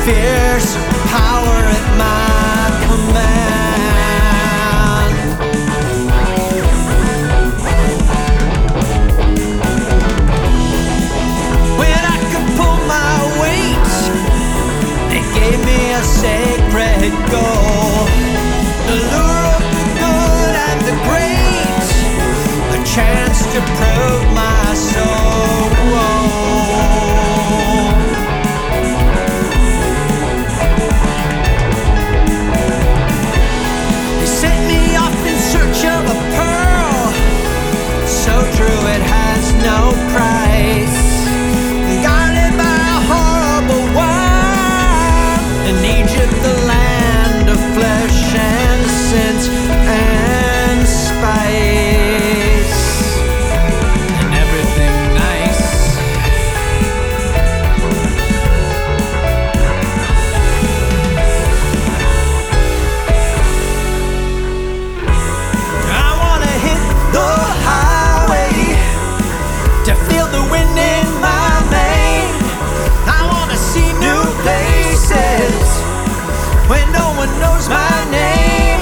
fierce power at my command. When I could pull my weight, they gave me a sacred goal. The lure of the good and the great, a chance to prove my soul. They sent me off in search of a pearl, so true it has no price. Guided by a horrible wild, in Egypt, the land of flesh and scent and spice, and everything nice. I wanna hit the highway to feel the wind in my mane. I wanna see new places where no one knows my name.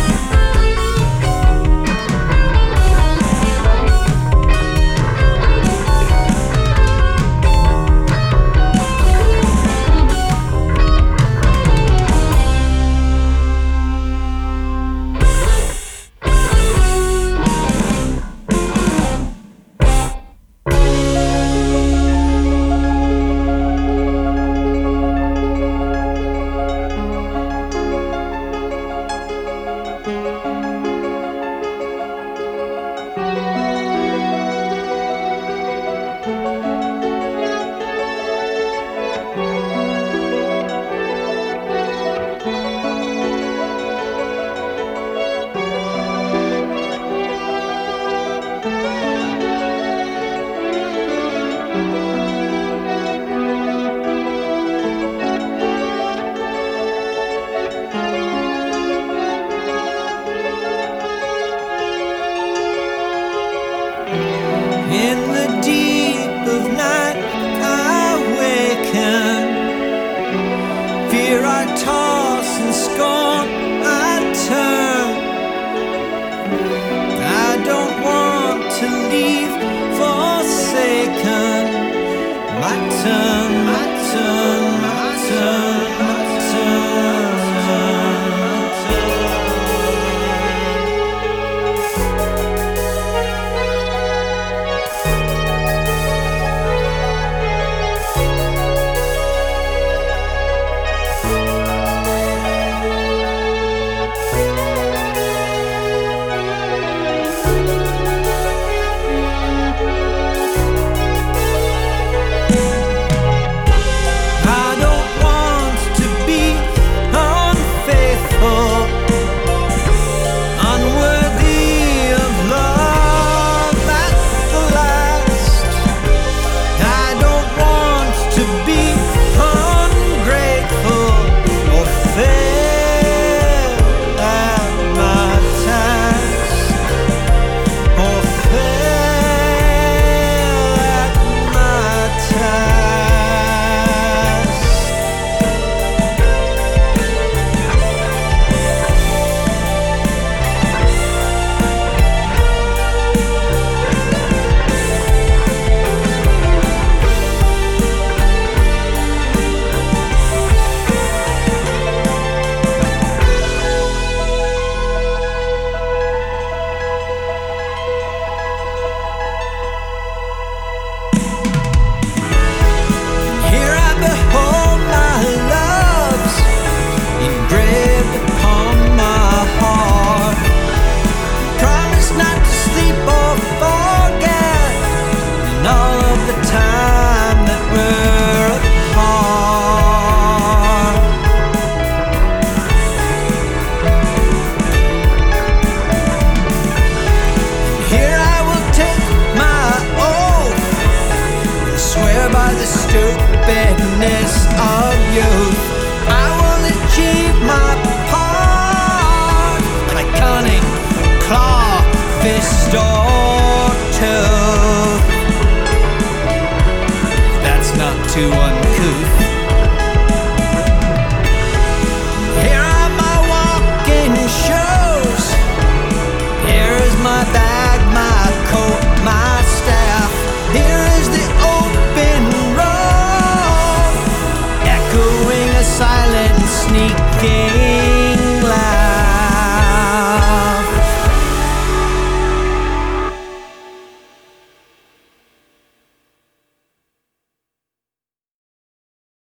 In the deep of night I waken, fear I toss and scorn.